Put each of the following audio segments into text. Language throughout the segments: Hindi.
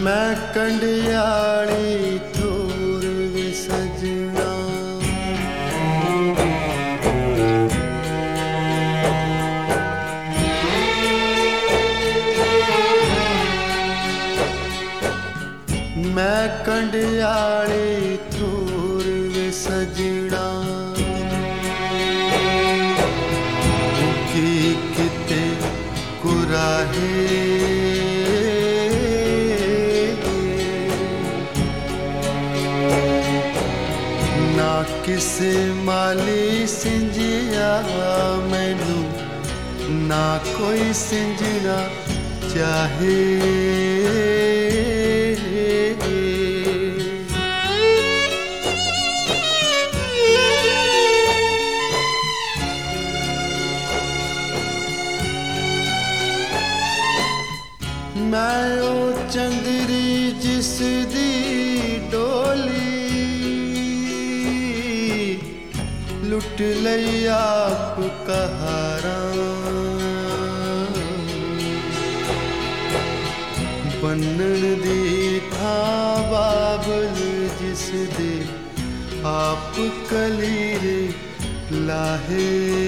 मैं कंडियाली थोर वे सजना, मैं कंडियाली थोर वे सजना, की किते कुराहे ना किसे माली सिंजिया मैनू, ना कोई सिंजना चाहे। मैं ओ चंदरी जिस दी डोली लुट लई आप कहारा, बनन दी था बाबल जिस दे आप कलीरे लाहे।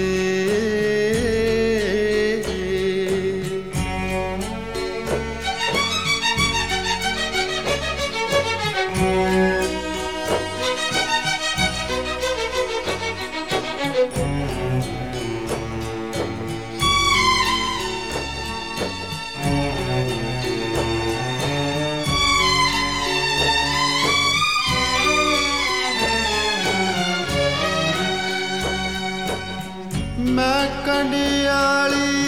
मैं कंडियाली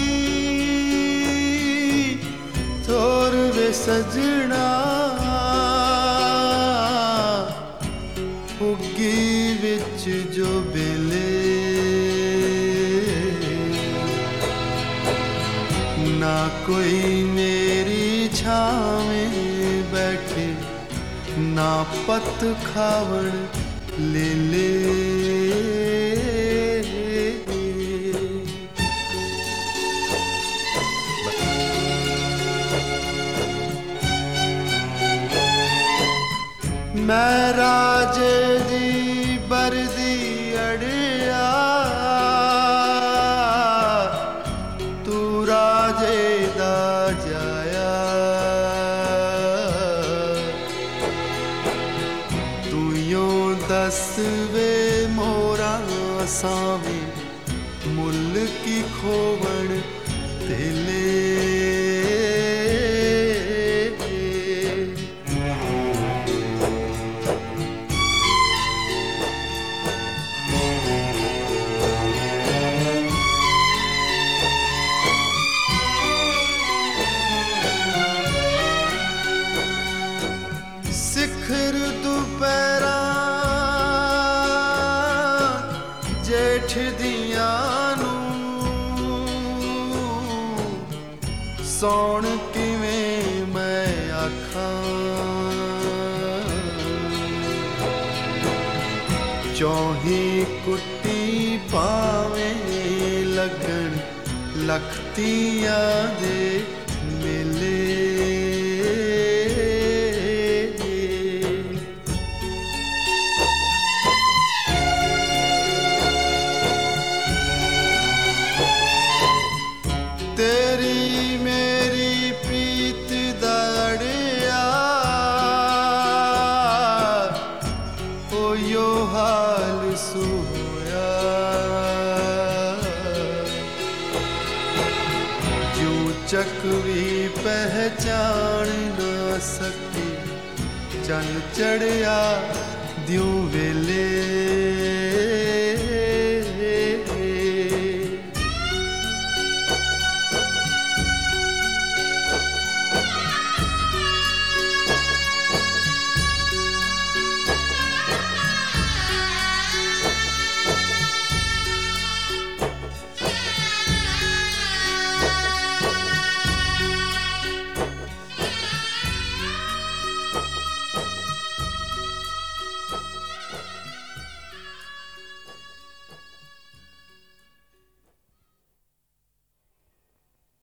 थोर वे सजना, उगी विच जो बेले ना कोई मेरी छावें बैठे, ना पत खावण ले ले। मैं राजे दी बरदी अड़िया, तू राजे दा जाया, तू यों दस वे मोरा सावे मुल की खोवण तेले। सिखर दुपहरा जेठ दिया नू, सौण किवें मैं आखां, चौही कुट्टी पावें लगन लखतियां दे मेले। तेरी मेरी प्रीत दड़िया, ओ यो हाल सोया, जो चकवी पहचान ना सकी, चन चढ़िया द्यों वेले।